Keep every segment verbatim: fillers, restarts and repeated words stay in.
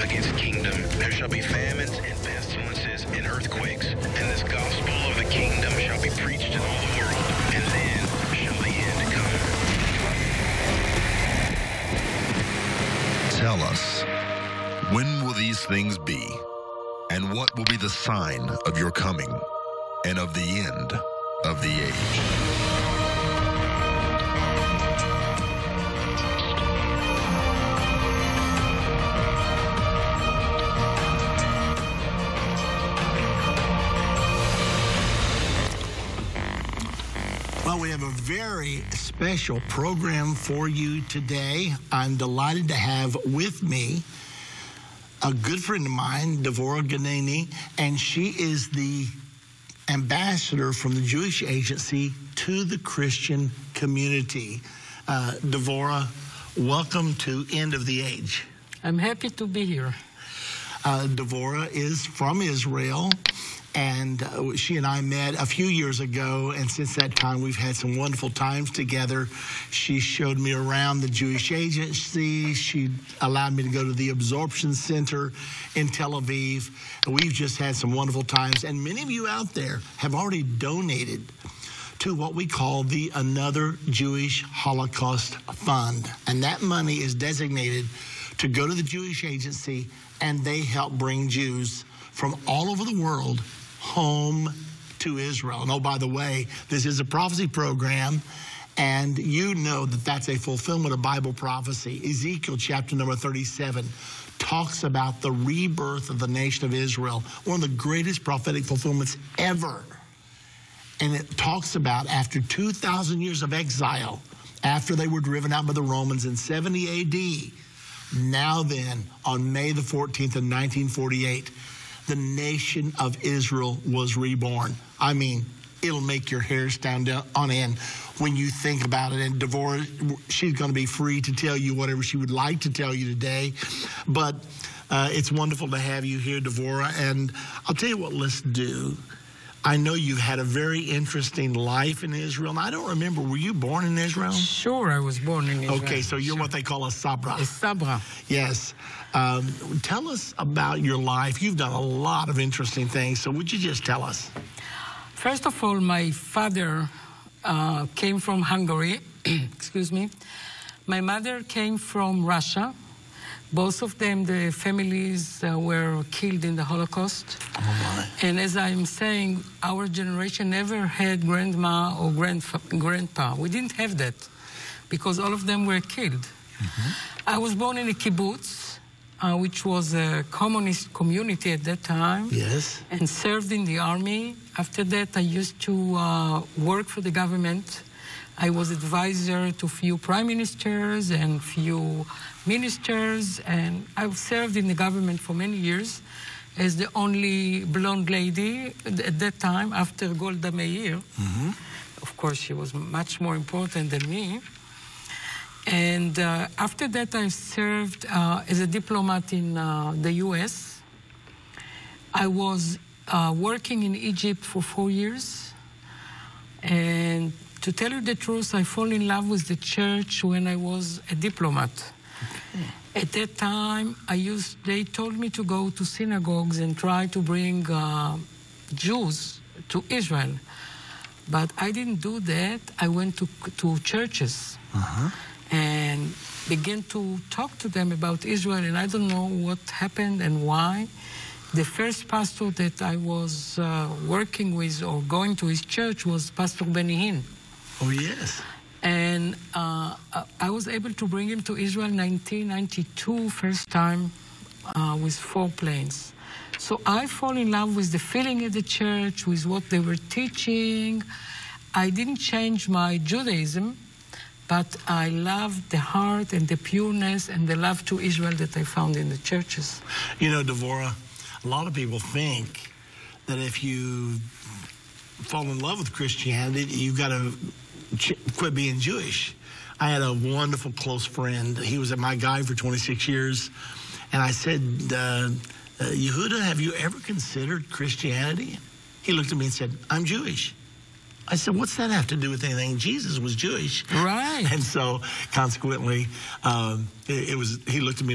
against kingdom. There shall be famines and pestilences and earthquakes, and this gospel of the kingdom shall be preached in all the world, and then shall the end come. Tell us, when will these things be? And what will be the sign of your coming and of the end of the age? Well, we have a very special program for you today. I'm delighted to have with me a good friend of mine, Devorah Ganini, and she is the ambassador from the Jewish Agency to the Christian community. Uh, Devorah, welcome to End of the Age. I'm happy to be here. Uh, Devorah is from Israel, and uh, she and I met a few years ago, and since that time we've had some wonderful times together. She showed me around the Jewish Agency. She allowed me to go to the Absorption Center in Tel Aviv. And we've just had some wonderful times, and many of you out there have already donated to what we call the Another Jewish Holocaust Fund, and that money is designated to go to the Jewish Agency, and they help bring Jews from all over the world home to Israel. And oh, by the way, this is a prophecy program, and you know that that's a fulfillment of Bible prophecy. Ezekiel chapter number thirty-seven talks about the rebirth of the nation of Israel, one of the greatest prophetic fulfillments ever. And it talks about after two thousand years of exile, after they were driven out by the Romans in seventy A D, now then, on May the fourteenth of nineteen forty-eight, the nation of Israel was reborn. I mean, it'll make your hair stand on end when you think about it. And Devorah, she's going to be free to tell you whatever she would like to tell you today. But uh, it's wonderful to have you here, Devorah. And I'll tell you what, let's do. I know you've had a very interesting life in Israel. And I don't remember, were you born in Israel? Sure, I was born in Israel. Okay, so you're sure. what they call a Sabra. A Sabra. Yes. Um, tell us about your life. You've done a lot of interesting things, so would you just tell us? First of all, my father uh, came from Hungary. Excuse me. My mother came from Russia. Both of them, the families uh, were killed in the Holocaust. Oh my. And as I'm saying, our generation never had grandma or grandfa grandpa. We didn't have that because all of them were killed. Mm-hmm. I was born in a kibbutz, uh, which was a communist community at that time. Yes. And served in the army. After that, I used to uh, work for the government. I was advisor to few prime ministers and few ministers, and I've served in the government for many years as the only blonde lady at that time after Golda Meir. Mm-hmm. Of course, she was much more important than me. And uh, after that, I served uh, as a diplomat in uh, the U S. I was uh, working in Egypt for four years, and to tell you the truth, I fell in love with the church when I was a diplomat. Okay. At that time, I used, they told me to go to synagogues and try to bring uh, Jews to Israel. But I didn't do that. I went to, to churches uh-huh. and began to talk to them about Israel, and I don't know what happened and why. The first pastor that I was uh, working with or going to his church was Pastor Benny Hinn. Oh, yes. And uh, I was able to bring him to Israel in nineteen ninety-two, first time uh, with four planes. So I fall in love with the feeling at the church, with what they were teaching. I didn't change my Judaism, but I loved the heart and the pureness and the love to Israel that I found in the churches. You know, Devorah, a lot of people think that if you fall in love with Christianity, you've got to quit being Jewish. I had a wonderful close friend. He was my guide for twenty-six years. And I said, uh, uh, Yehuda, have you ever considered Christianity? He looked at me and said, I'm Jewish. I said, what's that have to do with anything? Jesus was Jewish. Right. And so, consequently, um, it, it was. He looked at me like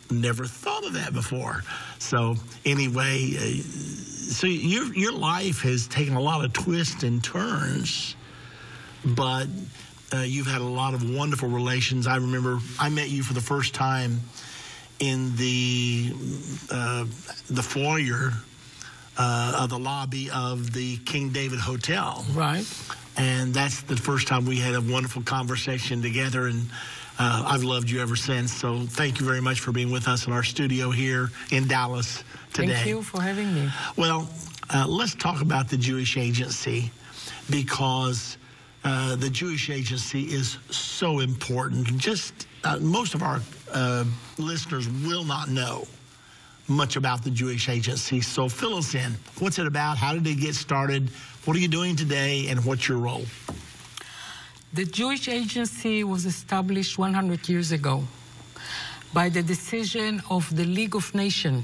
never thought of that before. So anyway, uh, so your your life has taken a lot of twists and turns, but uh, you've had a lot of wonderful relations. I remember I met you for the first time in the uh, the foyer uh, of the lobby of the King David Hotel. Right. And that's the first time we had a wonderful conversation together, and uh, I've loved you ever since. So thank you very much for being with us in our studio here in Dallas today. Thank you for having me. Well, uh, let's talk about the Jewish Agency, because uh, the Jewish Agency is so important. Just uh, most of our uh, listeners will not know much about the Jewish Agency. So fill us in. What's it about? How did it get started? What are you doing today, and what's your role? The Jewish Agency was established one hundred years ago by the decision of the League of Nations,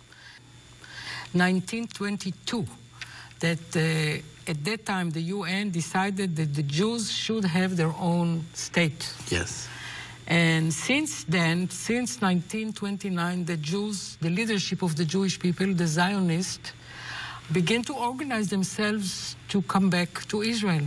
nineteen twenty-two, that uh, at that time the U N decided that the Jews should have their own state. Yes. And since then, since nineteen twenty-nine, the Jews, the leadership of the Jewish people, the Zionists, began to organize themselves to come back to Israel.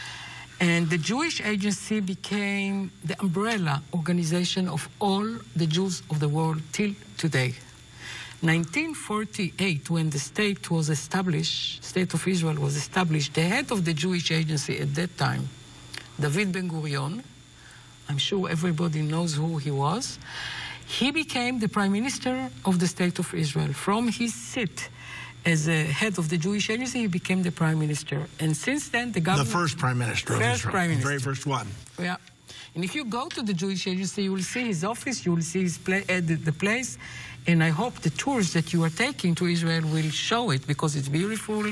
And the Jewish Agency became the umbrella organization of all the Jews of the world till today. nineteen forty-eight, when the state was established, State of Israel was established, the head of the Jewish Agency at that time, David Ben-Gurion, I'm sure everybody knows who he was, he became the Prime Minister of the State of Israel. From his seat as a head of the Jewish Agency, he became the Prime Minister. And since then, the government... The first Prime Minister of First Israel. Prime Minister. The very first one. Yeah. And if you go to the Jewish Agency, you will see his office, you will see his pla- uh, the, the place, and I hope the tours that you are taking to Israel will show it, because it's beautiful,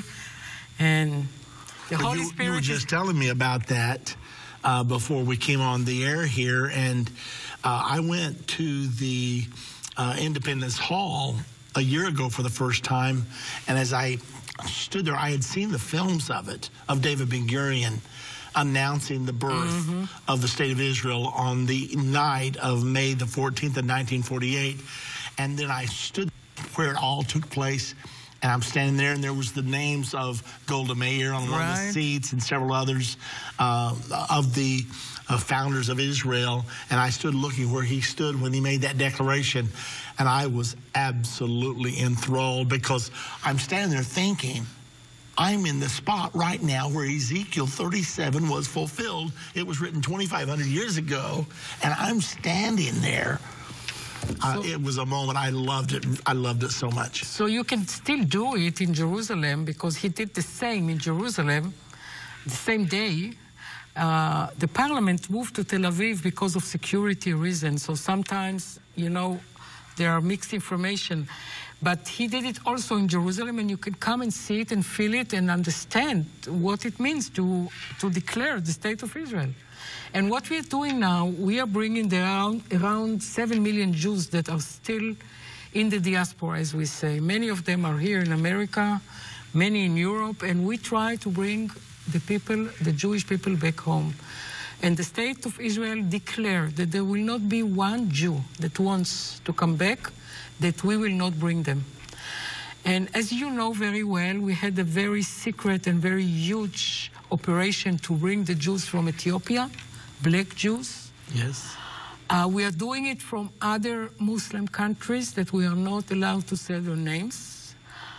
and the Well, Holy you, Spirit you were is... just telling me about that uh, before we came on the air here, and uh, I went to the uh, Independence Hall a year ago for the first time, and as I stood there, I had seen the films of it, of David Ben-Gurion announcing the birth mm-hmm. of the State of Israel on the night of May the fourteenth of nineteen forty-eight. And then I stood where it all took place, and I'm standing there, and there was the names of Golda Meir on one right. of the seats and several others uh, of the uh, founders of Israel. And I stood looking where he stood when he made that declaration, and I was absolutely enthralled, because I'm standing there thinking, I'm in the spot right now where Ezekiel thirty-seven was fulfilled. It was written twenty-five hundred years ago, and I'm standing there. Uh, so, it was a moment. I loved it. I loved it so much. So you can still do it in Jerusalem, because he did the same in Jerusalem the same day. Uh, the parliament moved to Tel Aviv because of security reasons. So sometimes, you know, there are mixed information. But he did it also in Jerusalem, and you can come and see it and feel it and understand what it means to, to declare the State of Israel. And what we're doing now, we are bringing around, around seven million Jews that are still in the diaspora, as we say. Many of them are here in America, many in Europe, and we try to bring the people, the Jewish people, back home. And the State of Israel declared that there will not be one Jew that wants to come back, that we will not bring them. And as you know very well, we had a very secret and very huge operation to bring the Jews from Ethiopia, black Jews. Yes. Uh, we are doing it from other Muslim countries that we are not allowed to say their names.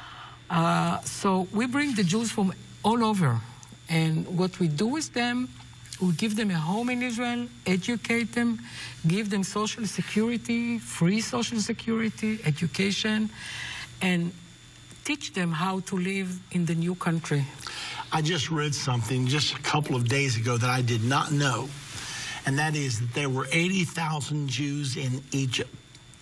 Uh, so we bring the Jews from all over. And what we do with them, we give them a home in Israel, educate them, give them social security, free social security, education, and teach them how to live in the new country. I just read something just a couple of days ago that I did not know, and that is that there were eighty thousand Jews in Egypt.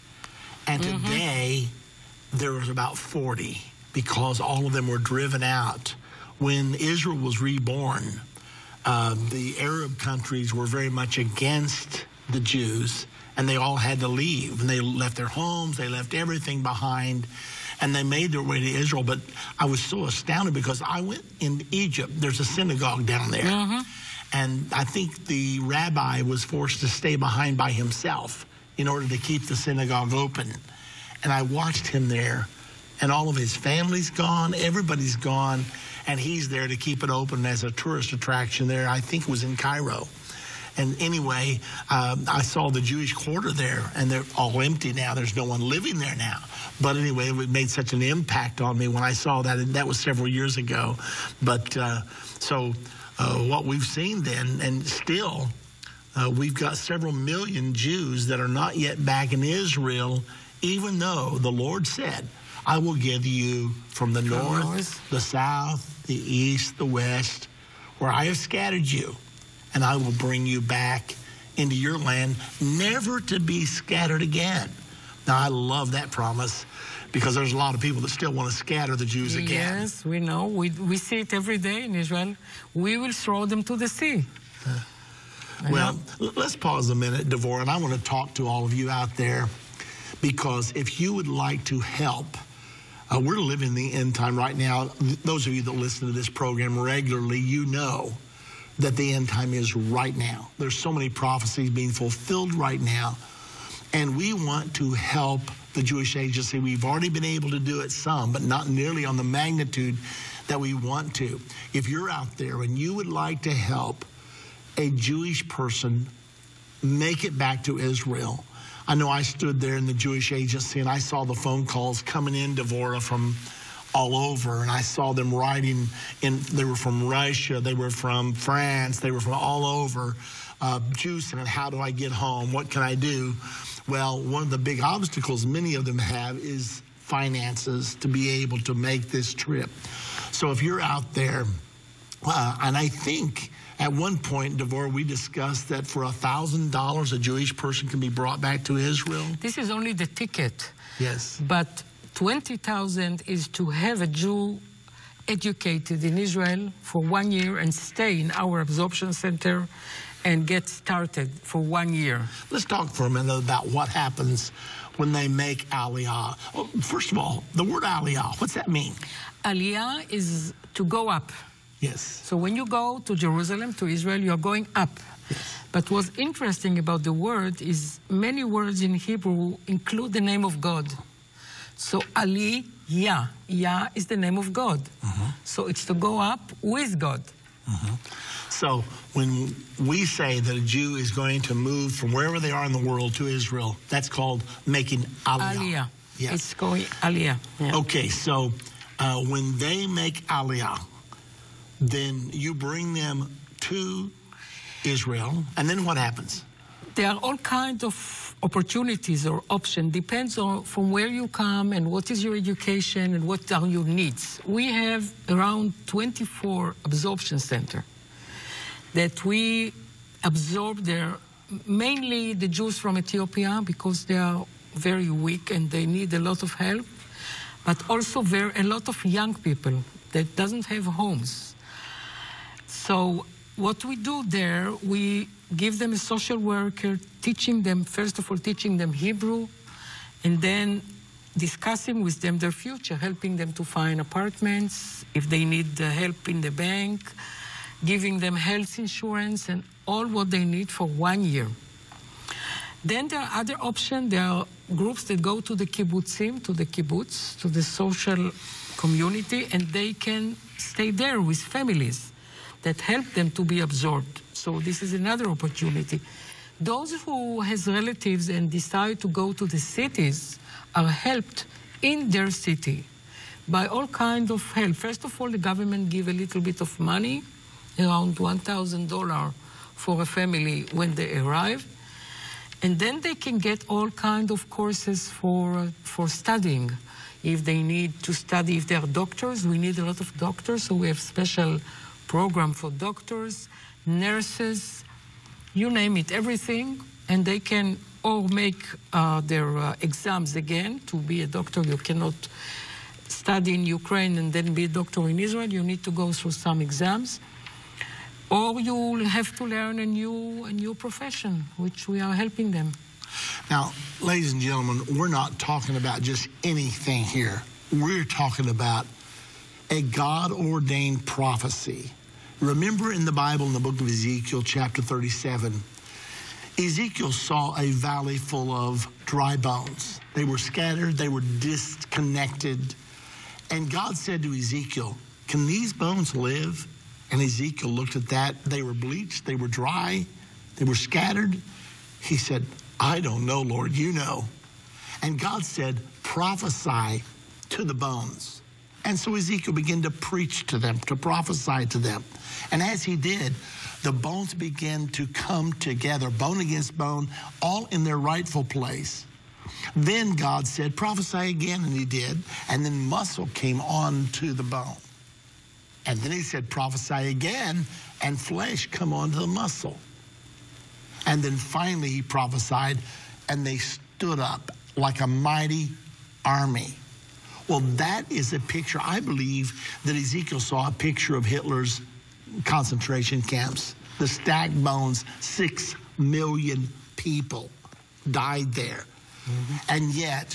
And mm-hmm. today, there was about forty, because all of them were driven out. When Israel was reborn, uh, the Arab countries were very much against the Jews, and they all had to leave. And they left their homes, they left everything behind, and they made their way to Israel. But I was so astounded, because I went in Egypt. There's a synagogue down there. Mm-hmm. And I think the rabbi was forced to stay behind by himself in order to keep the synagogue open. And I watched him there, and all of his family's gone, everybody's gone, and he's there to keep it open as a tourist attraction there. I think it was in Cairo. And anyway, um, I saw the Jewish quarter there, and they're all empty now. There's no one living there now. But anyway, it made such an impact on me when I saw that, and that was several years ago. But uh, so uh, what we've seen then, and still, uh, we've got several million Jews that are not yet back in Israel, even though the Lord said, I will give you from the north, north, the south, the east, the west, where I have scattered you. And I will bring you back into your land, never to be scattered again. Now, I love that promise because there's a lot of people that still want to scatter the Jews again. Yes, we know. We, we see it every day in Israel. We will throw them to the sea. Uh, well, let's pause a minute, Devorah, and I want to talk to all of you out there because if you would like to help, uh, we're living the end time right now. Those of you that listen to this program regularly, you know that the end time is right now. There's so many prophecies being fulfilled right now. And we want to help the Jewish Agency. We've already been able to do it some, but not nearly on the magnitude that we want to. If you're out there and you would like to help a Jewish person make it back to Israel, I know I stood there in the Jewish Agency and I saw the phone calls coming in, Devorah, from all over, and I saw them writing in. They were from Russia, they were from France, they were from all over. Uh, Jews saying, how do I get home? What can I do? Well, one of the big obstacles many of them have is finances to be able to make this trip. So if you're out there, uh, and I think at one point, Devorah, we discussed that for a thousand dollars, a Jewish person can be brought back to Israel. This is only the ticket. Yes, but twenty thousand is to have a Jew educated in Israel for one year and stay in our absorption center and get started for one year. Let's talk for a minute about what happens when they make Aliyah. Well, first of all, the word Aliyah, what's that mean? Aliyah is to go up. Yes. So when you go to Jerusalem, to Israel, you're going up. Yes. But what's interesting about the word is many words in Hebrew include the name of God. So Ali, Yah. Yah is the name of God. Mm-hmm. So it's to go up with God. Mm-hmm. So when we say that a Jew is going to move from wherever they are in the world to Israel, that's called making Aliyah. Aliyah. Yes. It's going Aliyah. Yeah. Okay, so uh, when they make Aliyah, then you bring them to Israel, and then what happens? There are all kinds of opportunities or options. Depends on from where you come and what is your education and what are your needs. We have around twenty-four absorption centers that we absorb there, mainly the Jews from Ethiopia because they are very weak and they need a lot of help, but also very, a lot of young people that doesn't have homes. So what we do there, we give them a social worker, teaching them, first of all, teaching them Hebrew, and then discussing with them their future, helping them to find apartments, if they need uh, help in the bank, giving them health insurance and all what they need for one year. Then there are other options. There are groups that go to the kibbutzim, to the kibbutz, to the social community, and they can stay there with families that help them to be absorbed. So this is another opportunity. Those who has relatives and decide to go to the cities are helped in their city by all kinds of help. First of all, the government give a little bit of money, around one thousand dollars for a family when they arrive. And then they can get all kinds of courses for, for studying. If they need to study, if they are doctors, we need a lot of doctors, so we have special program for doctors, nurses, you name it, everything, and they can all make uh, their uh, exams again. To be a doctor, you cannot study in Ukraine and then be a doctor in Israel. You need to go through some exams. Or you will have to learn a new, a new profession, which we are helping them. Now, ladies and gentlemen, we're not talking about just anything here. We're talking about a God-ordained prophecy. Remember in the Bible, in the book of Ezekiel, chapter thirty-seven, Ezekiel saw a valley full of dry bones. They were scattered, they were disconnected. And God said to Ezekiel, can these bones live? And Ezekiel looked at that. They were bleached, they were dry, they were scattered. He said, I don't know, Lord, you know. And God said, prophesy to the bones. And so Ezekiel began to preach to them, to prophesy to them. And as he did, the bones began to come together, bone against bone, all in their rightful place. Then God said, prophesy again, and he did. And then muscle came on to the bone. And then he said, prophesy again, and flesh come onto the muscle. And then finally he prophesied, and they stood up like a mighty army. Well, that is a picture. I believe that Ezekiel saw a picture of Hitler's concentration camps. The stacked bones, six million people died there. Mm-hmm. And yet,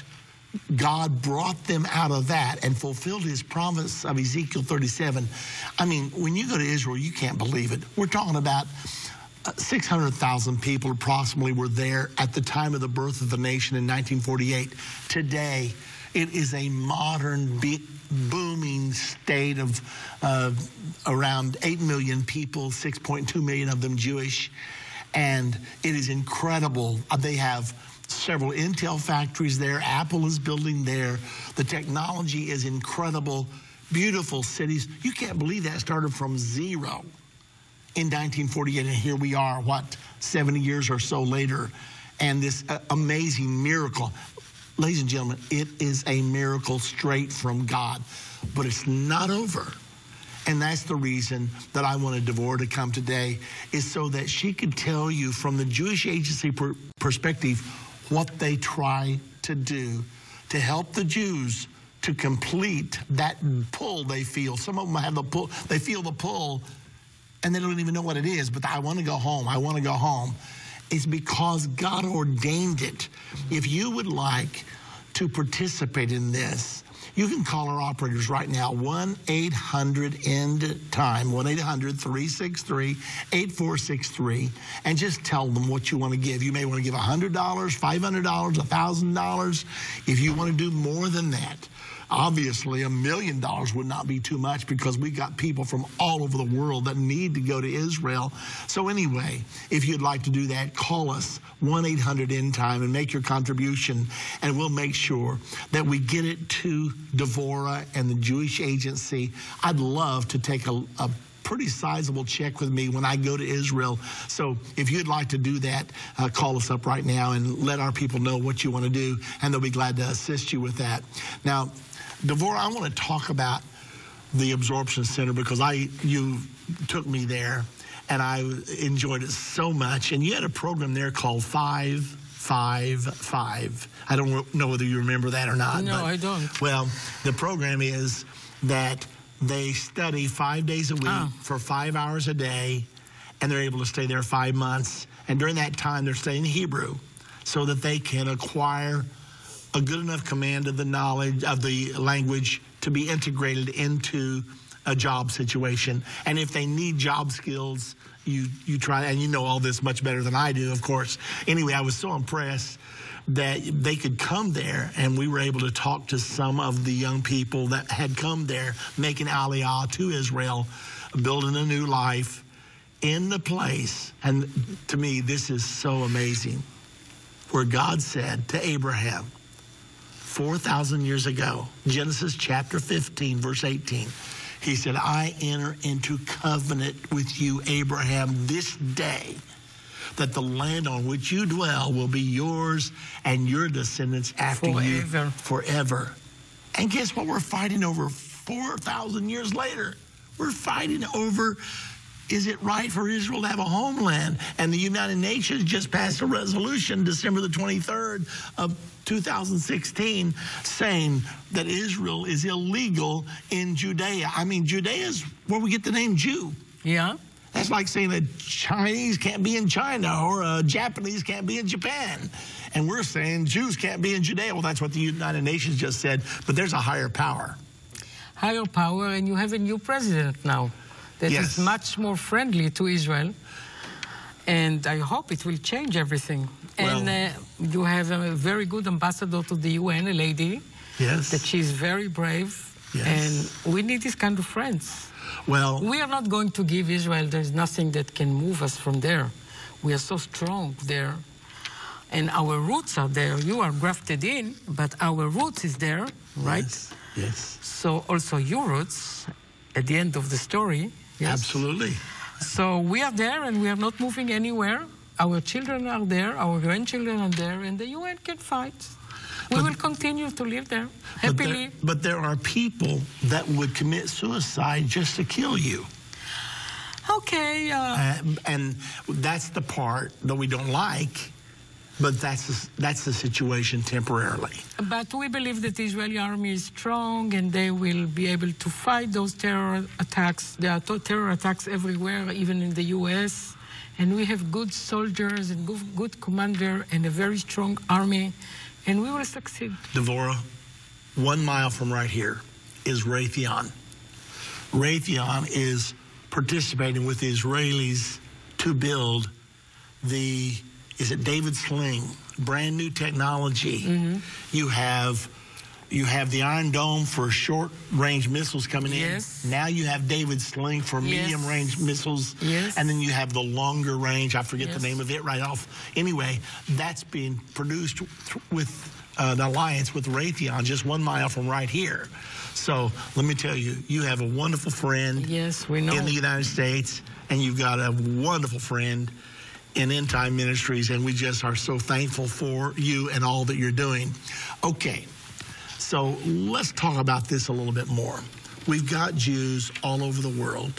God brought them out of that and fulfilled his promise of Ezekiel thirty-seven. I mean, when you go to Israel, you can't believe it. We're talking about six hundred thousand people approximately were there at the time of the birth of the nation in nineteen forty-eight. Today, it is a modern, be- booming state of uh, around eight million people, six point two million of them Jewish. And it is incredible. They have several Intel factories there. Apple is building there. The technology is incredible. Beautiful cities. You can't believe that started from zero in nineteen forty-eight. And here we are, what, seventy years or so later. And this uh, amazing miracle. Ladies and gentlemen, it is a miracle straight from God, but it's not over. And that's the reason that I wanted Devorah to come today, is so that she could tell you from the Jewish Agency per- perspective what they try to do to help the Jews to complete that pull they feel. Some of them have the pull, they feel the pull, and they don't even know what it is, but I want to go home, I want to go home. It's because God ordained it. If you would like to participate in this, you can call our operators right now, one eight hundred end time, one eight hundred three six three eight four six three, and just tell them what you want to give. You may want to give one hundred dollars, five hundred dollars, one thousand dollars. If you want to do more than that, obviously a million dollars would not be too much, because we got people from all over the world that need to go to Israel. So anyway, if you'd like to do that, call us, one eight hundred end time, and make your contribution, and we'll make sure that we get it to Devorah and the Jewish Agency. I'd love to take a, a pretty sizable check with me when I go to Israel. So if you'd like to do that, uh, call us up right now and let our people know what you want to do, and they'll be glad to assist you with that. Now, Devorah, I want to talk about the Absorption Center, because I you took me there, and I enjoyed it so much. And you had a program there called five five five. I don't know whether you remember that or not. No, but, I don't. Well, the program is that they study five days a week oh. for five hours a day, and they're able to stay there five months. And during that time, they're studying Hebrew so that they can acquire a good enough command of the knowledge of the language to be integrated into a job situation. And if they need job skills, you you try, and you know all this much better than I do, of course. Anyway, I was so impressed that they could come there, and we were able to talk to some of the young people that had come there, making Aliyah to Israel, building a new life in the place. And to me, this is so amazing, where God said to Abraham four thousand years ago, Genesis chapter fifteen, verse eighteen, he said, I enter into covenant with you, Abraham, this day, that the land on which you dwell will be yours and your descendants after forever. you forever. And guess what we're fighting over four thousand years later? We're fighting over, is it right for Israel to have a homeland? And the United Nations just passed a resolution December the twenty-third of two thousand sixteen saying that Israel is illegal in Judea. I mean, Judea is where we get the name Jew. Yeah. That's like saying a Chinese can't be in China, or a Japanese can't be in Japan. And we're saying Jews can't be in Judea. Well, that's what the United Nations just said, but there's a higher power. Higher power, and you have a new president now that yes. is much more friendly to Israel. And I hope it will change everything. Well, and uh, you have a very good ambassador to the U N, a lady, yes. that she's very brave. Yes. And we need this kind of friends. Well, We are not going to give Israel, there's nothing that can move us from there. We are so strong there. And our roots are there. You are grafted in, but our roots is there, right? yes. Yes. So also your roots at the end of the story. Yes. Absolutely. So we are there and we are not moving anywhere. Our children are there, our grandchildren are there, and the U N can fight. We But- will continue to live there But happily. there, but there are people that would commit suicide just to kill you. Okay, uh, Uh, and that's the part that we don't like, but that's the, that's the situation temporarily. but we believe that the Israeli army is strong and they will be able to fight those terror attacks. There are to- terror attacks everywhere, even in the U S. And we have good soldiers and good, good commander and a very strong army, and we will succeed. Devorah, one mile from right here is Raytheon. Raytheon is participating with the Israelis to build the, is it David Sling, brand new technology. Mm-hmm. You have you have the Iron Dome for short range missiles coming in. Yes. Now you have David Sling for Yes. medium range missiles. Yes. And then you have the longer range, I forget Yes. the name of it right off. Anyway, that's being produced th- with uh, an alliance with Raytheon just one mile from right here. So let me tell you, you have a wonderful friend Yes, we know. in the United States, and you've got a wonderful friend in End Time Ministries, and we just are so thankful for you and all that you're doing. Okay, so let's talk about this a little bit more. We've got Jews all over the world,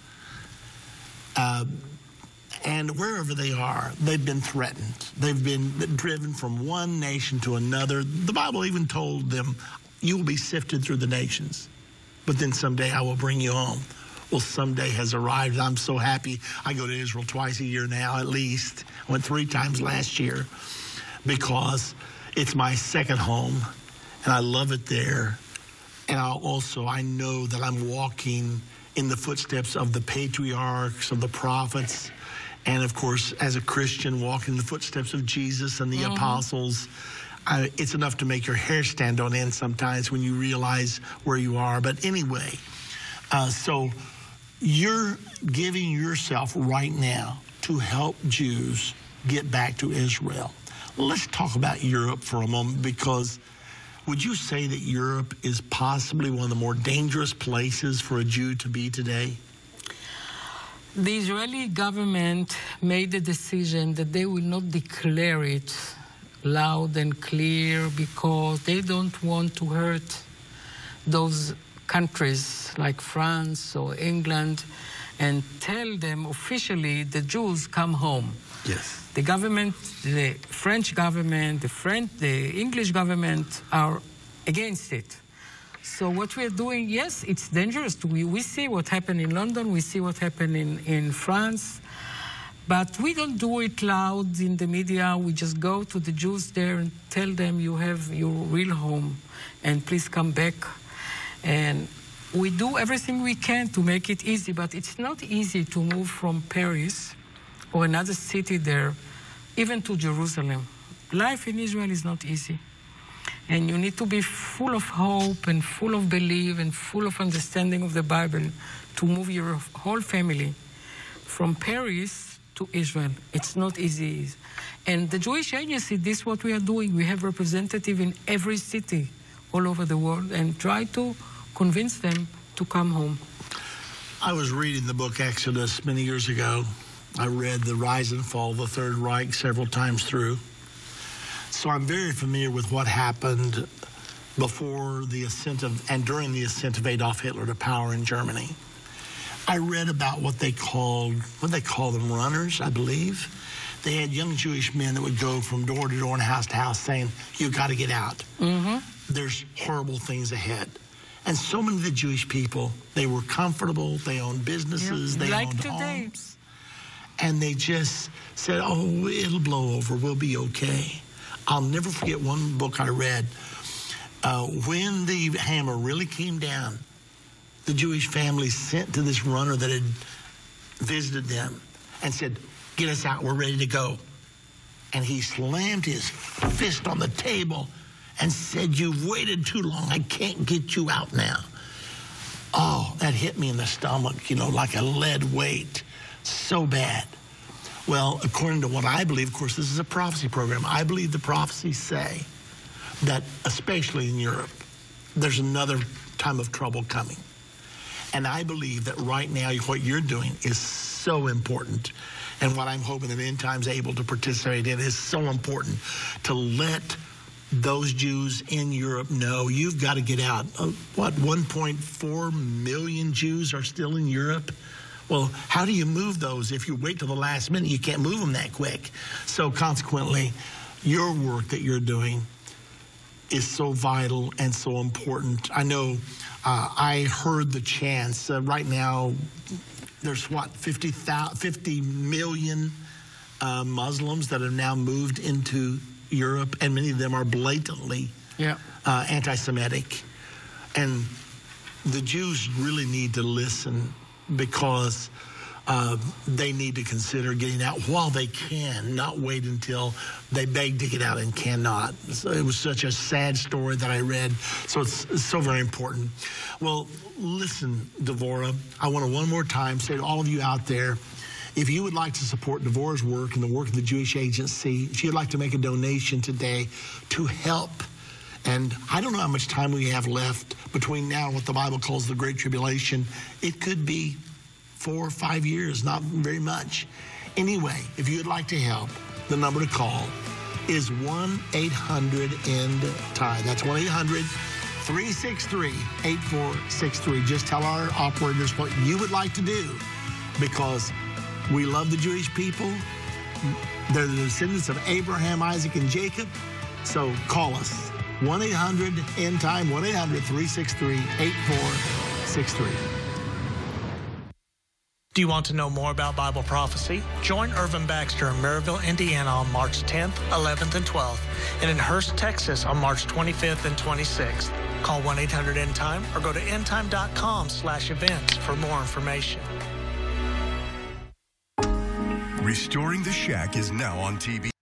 uh, and wherever they are, they've been threatened. They've been driven from one nation to another. The Bible even told them, you will be sifted through the nations, but then someday I will bring you home. Well, someday has arrived. I'm so happy. I go to Israel twice a year now, at least. I went three times last year because it's my second home, and I love it there. And I also, I know that I'm walking in the footsteps of the patriarchs, of the prophets, and of course, as a Christian, walking in the footsteps of Jesus and the Mm-hmm. apostles. I, it's enough to make your hair stand on end sometimes when you realize where you are. But anyway, uh, so you're giving yourself right now to help Jews get back to Israel. Let's talk about Europe for a moment, because would you say that Europe is possibly one of the more dangerous places for a Jew to be today? The Israeli government made the decision that they will not declare it loud and clear because they don't want to hurt those countries like France or England and tell them officially the Jews come home. Yes. The government, the French government, the French, the English government are against it. So what we are doing, yes, it's dangerous. We, we see what happened in London, we see what happened in, in France, but we don't do it loud in the media. We just go to the Jews there and tell them you have your real home and please come back. And we do everything we can to make it easy, but it's not easy to move from Paris or another city there, even to Jerusalem. Life in Israel is not easy. And you need to be full of hope and full of belief and full of understanding of the Bible to move your whole family from Paris to Israel. It's not easy. And the Jewish Agency, this is what we are doing. We have representatives in every city all over the world and try to convince them to come home. I was reading the book Exodus many years ago. I read the rise and fall of the Third Reich several times through. So I'm very familiar with what happened before the ascent of, and during the ascent of Adolf Hitler to power in Germany. I read about what they called, what they call them, runners, I believe. They had young Jewish men that would go from door to door and house to house saying, you've got to get out. Mm-hmm. There's horrible things ahead. And so many of the Jewish people, they were comfortable, they owned businesses, Yeah, they like owned today. homes. And they just said, oh, it'll blow over, we'll be okay. I'll never forget one book I read. Uh, when the hammer really came down, the Jewish family sent to this runner that had visited them and said, Get us out. We're ready to go. And he slammed his fist on the table and said, you've waited too long. I can't get you out now. Oh, that hit me in the stomach, you know, like a lead weight. So bad. Well, according to what I believe, of course, this is a prophecy program. I believe the prophecies say that, especially in Europe, there's another time of trouble coming. And I believe that right now what you're doing is so important. And what I'm hoping that End Time's able to participate in is so important to let those Jews in Europe know you've got to get out. Uh, what, one point four million Jews are still in Europe? Well, how do you move those? If you wait till the last minute, you can't move them that quick. So consequently, your work that you're doing is so vital and so important. I know uh, I heard the chants. Uh, right now, there's what, fifty, fifty million uh, Muslims that have now moved into Europe, and many of them are blatantly yeah. uh, anti-Semitic. And the Jews really need to listen, because uh, they need to consider getting out while they can, not wait until they beg to get out and cannot. So it was such a sad story that I read, so it's, it's so very important. Well, listen, Devorah, I want to one more time say to all of you out there, if you would like to support Devorah's work and the work of the Jewish Agency, if you'd like to make a donation today to help, and I don't know how much time we have left between now and what the Bible calls the Great Tribulation. It could be four or five years, not very much. Anyway, if you'd like to help, the number to call is one eight hundred end time. That's one eight hundred three six three eight four six three. Just tell our operators what you would like to do, because we love the Jewish people. They're the descendants of Abraham, Isaac, and Jacob. So call us. one eight hundred end time, one eight hundred three six three eight four six three. Do you want to know more about Bible prophecy? Join Irvin Baxter in Maryville, Indiana on March tenth, eleventh, and twelfth, and in Hurst, Texas on March twenty-fifth and twenty-sixth. Call one eight hundred end time or go to endtime.com slash events for more information. Restoring the Shack is now on T V.